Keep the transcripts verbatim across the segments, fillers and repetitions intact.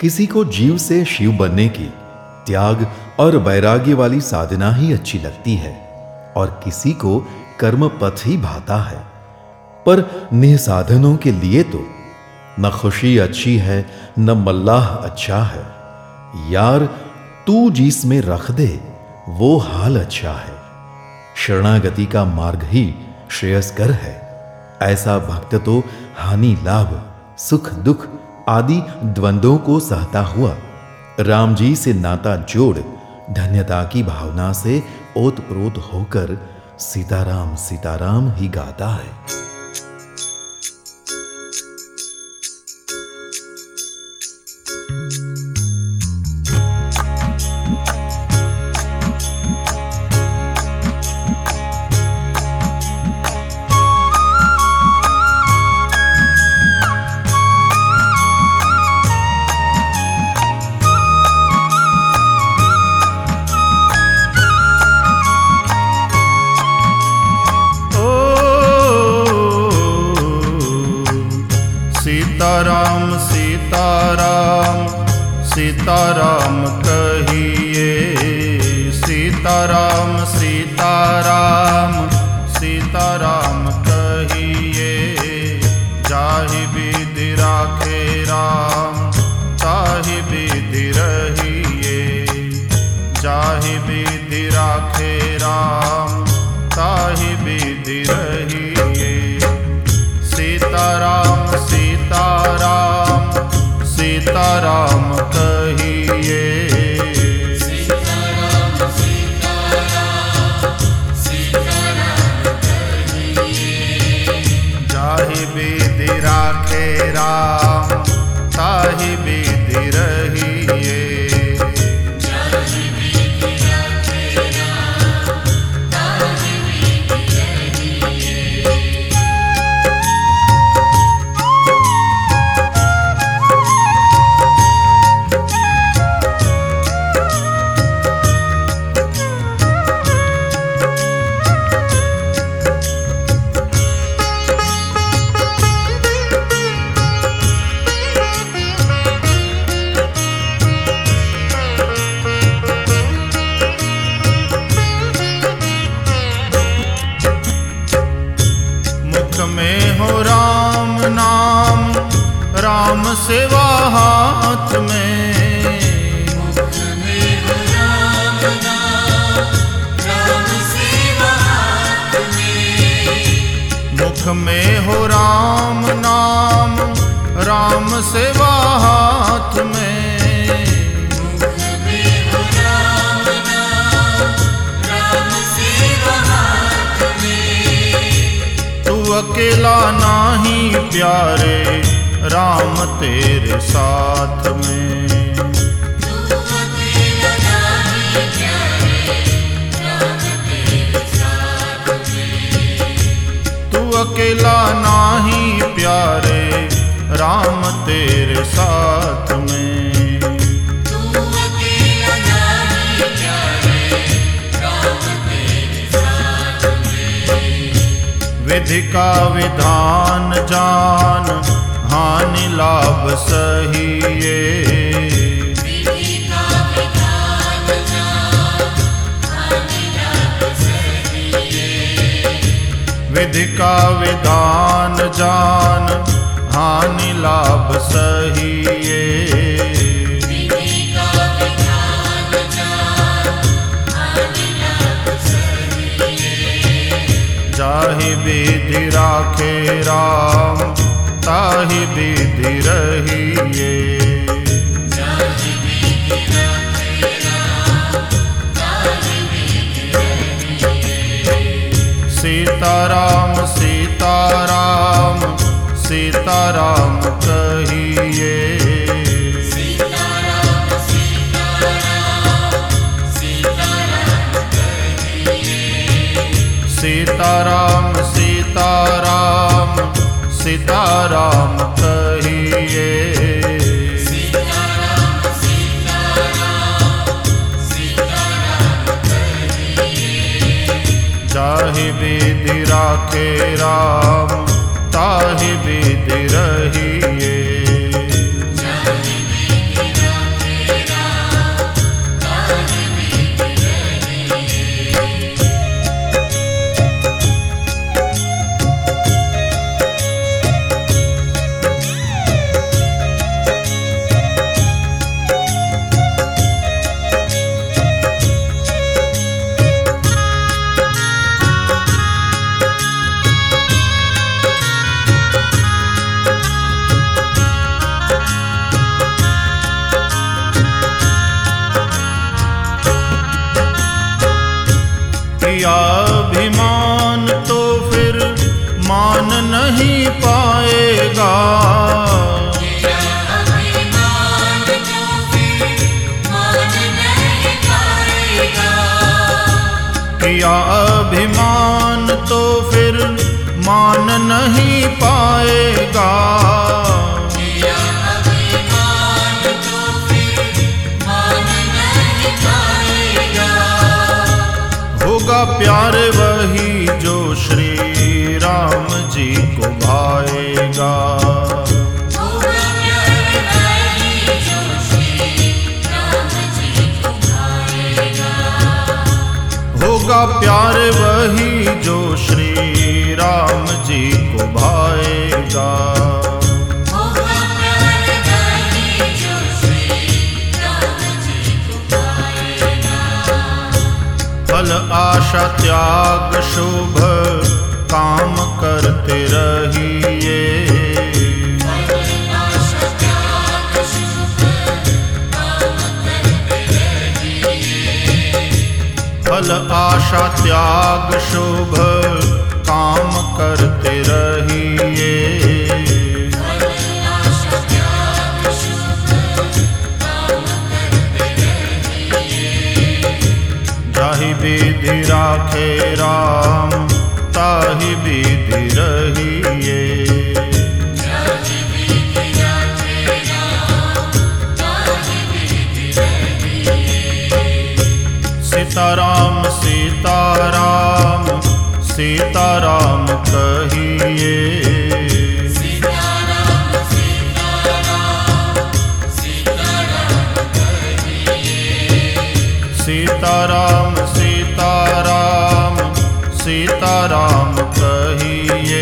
किसी को जीव से शिव बनने की त्याग और वैराग्य वाली साधना ही अच्छी लगती है और किसी को कर्म पथ ही भाता है। पर निसाधनों के लिए तो न खुशी अच्छी है न मल्लाह अच्छा है। यार तू जिसमें रख दे वो हाल अच्छा है। शरणागति का मार्ग ही श्रेयस्कर है। ऐसा भक्त तो हानि लाभ सुख दुख आदि द्वंद्वों को सहता हुआ राम जी से नाता जोड़ धन्यता की भावना से ओतप्रोत होकर सीताराम सीताराम ही गाता है। सीताराम सीताराम सीताराम कहिए, सीताराम सीताराम सीताराम कहिए। जाहि विधि राखे राम ताहि विधि रहिए, जाहि विधि राखे राम ताहि विधि रहिए। सीताराम सीताराम सीताराम कहिए, सीताराम सीताराम सीताराम कहिए। जाहि विधि राखे राम ताहि विधि रहिए, जाहि विधि राखे राम ताहि विधि रहिए। में हो राम नाम राम सेवा हाथ में, मुख में हो राम नाम राम सेवा हाथ में। मुख में हो राम नाम राम सेवा हाथ में। मुख में हो राम नाम राम सेवा हाथ में। तू अकेला नाही प्यारे राम तेरे साथ में, तू अकेला नाही प्यारे राम तेरे साथ में। तू अकेला नाही प्यारे राम तेरे साथ में। तू अकेला नाही प्यारे राम तेरे साथ में। विधि का विधान जान हानि लाभ सहिए, विधि का विधान जान हानि लाभ सहिए। विधि का विधान जान हानि लाभ सहिए। विधि का विधान जान हानि लाभ सहिए। जाहि विधि राखे राम ताहि विधि रहिए, जाहि विधि राखे राम ताहि विधि रहिए। सीताराम सीताराम सीताराम कहिए, सीताराम सीताराम सीताराम कहिए। सीताराम सीताराम सीताराम कहिए। सीताराम सीताराम सीताराम कहिए। जाहि विधि राखे राम ताहि विधि रहिए, जाहि विधि नहीं पाएगा। किया अभिमान तो फिर मान नहीं पाएगा। होगा प्यार वही जो श्री राम जी को भाएगा। होगा प्यार वही जो श्री राम जी को भाएगा। होगा प्यार वही जो श्री राम जी को भाएगा। होगा प्यार वही जो श्री राम जी को भाएगा। फल आशा त्याग शुभ काम करते रहिए। आशा त्याग शुभ काम करते रहिए। फल आशा त्याग शुभ काम करते रहिए। आशा त्याग शुभ काम करते रहिए। जाहि विधि राखे राम ताहि विधि रहिए। जाहि विधि राखे राम ताहि विधि रहिए। सीताराम सीताराम सीताराम कहिए। सीताराम सीताराम सीताराम कहिए। सीताराम सीताराम सीताराम कहिए।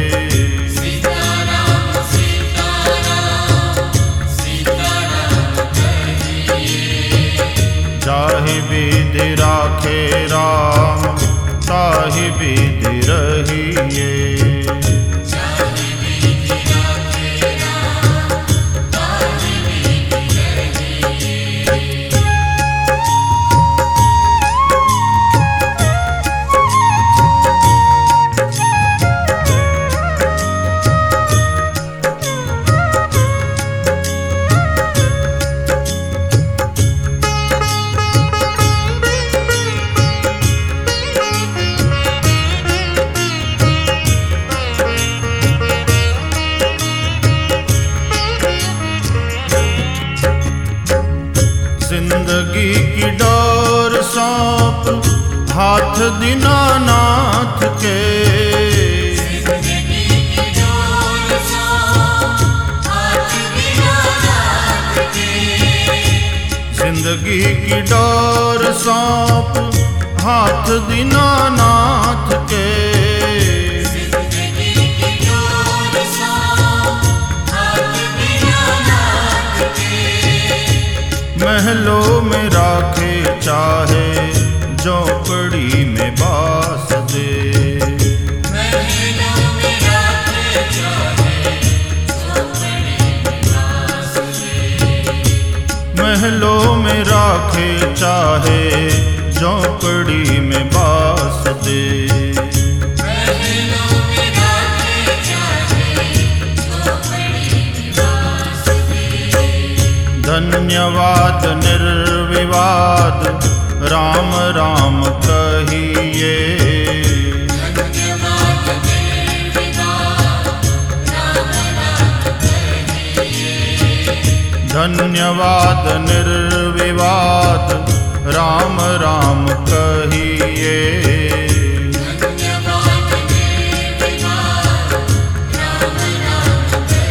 सीताराम सीताराम सीताराम कहिए। जाहि विधि राखे राम ताहि विधि रहिए। जाहि विधि राखे राम ताहि विधि रहिए। जिंदगी की डोर सौंप हाथ दीनानाथ के। जिंदगी की डोर सौंप हाथ दीनानाथ के। जिंदगी की डोर सौंप हाथ दीनानाथ के। जिंदगी की डोर सौंप हाथ दीनानाथ के। महलों में राखे चाहे झोपड़ी में बास दे। महलों में राखे चाहे झोपड़ी में बास दे। महलों में राखे चाहे झोपड़ी में बास दे। महलों में राखे चाहे झोपड़ी में बास दे। धन्यवाद निर्विवाद राम राम कहिए। धन्यवाद निर्विवाद राम राम कहिए। धन्यवाद निर्विवाद राम राम कहिए। धन्यवाद निर्विवाद राम राम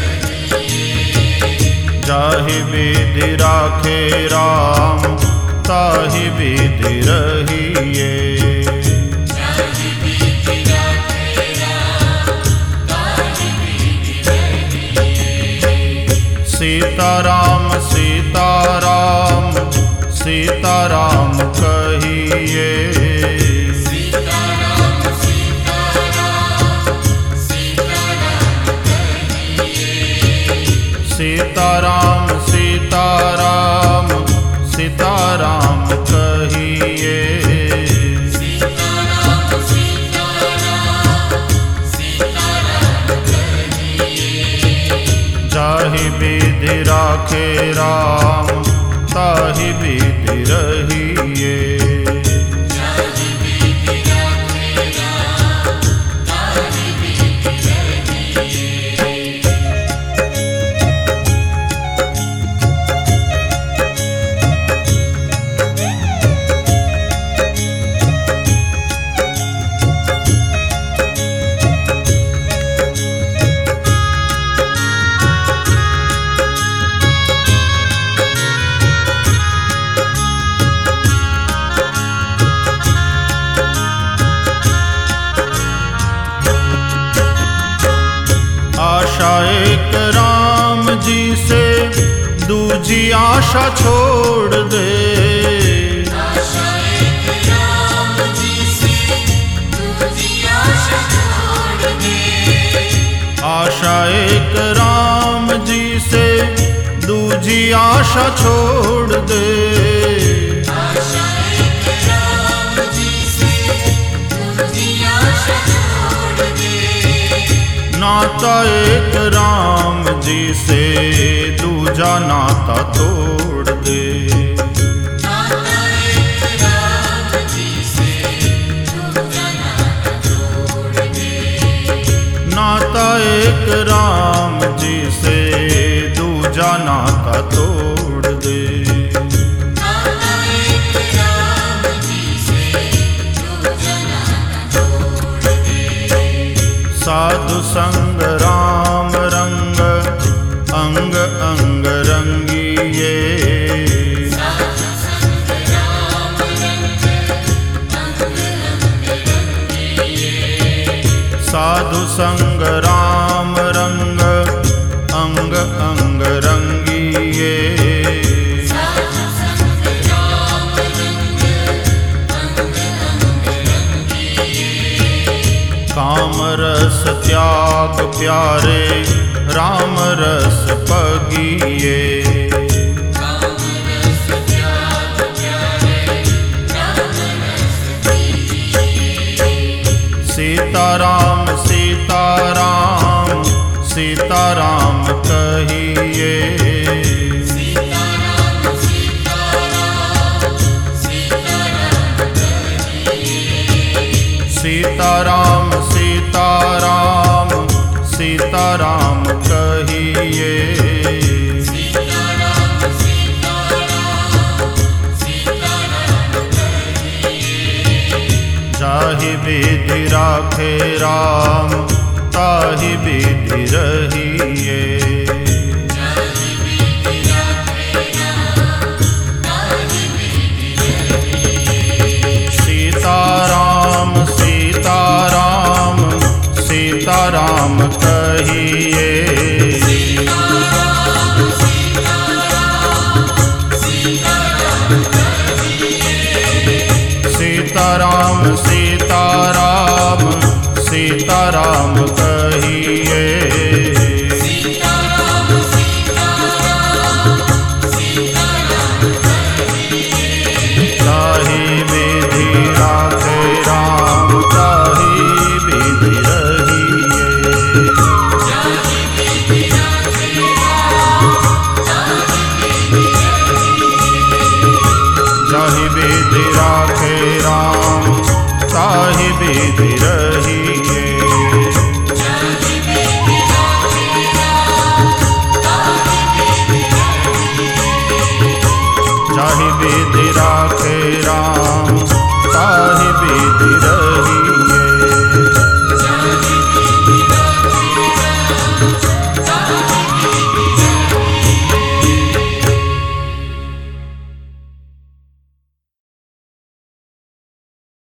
कहिए। जाहि विधि राखे राम ताहि विधि रहिए। जाहि विधि राखे राम ताहि विधि रहिए। सीताराम सीताराम सीताराम कहिए। सीताराम सीताराम सीताराम कहिए। सीताराम सीताराम सीताराम कहिए। सीताराम सीताराम सीताराम कहिए। जाहि विधि राखे राम ताहि विधि रहिए। जाहि विधि राखे राम ताहि विधि एक राम जी से दूजी आशा छोड़ दे। आशा एक राम जी से दूजी आशा छोड़ दे। आशा एक राम जी से दूजी आशा छोड़ दे। आशा एक राम जी से दूजी आशा छोड़ दे। नाता एक राम जी से दूजा नाता तोड़ दे। नाता एक राम जी से दूजा नाता तोड़ दे। नाता एक राम जी से दूजा नाता तोड़ दे। नाता एक राम जी से दूजा नाता तोड़ दे। साधु संग राम रंग अंग अंग रंगिए। साधु संग राम रंग अंग अंग रंगिए। साधु संग राम रंग अंग अंग रंगिए। साधु संग राम रंग अंग अंग रंगिए। काम रस त्याग प्यारे राम रस पगिए। काम रस त्याग प्यारे राम रस पगिए। सीताराम सीताराम सीताराम कहिए। सीताराम सीताराम सीताराम कहिए। सीताराम सीताराम सीताराम कहिए। सीताराम सीताराम सीताराम कहिए। जाहि विधि राखे राम ताहि विधि रहिए।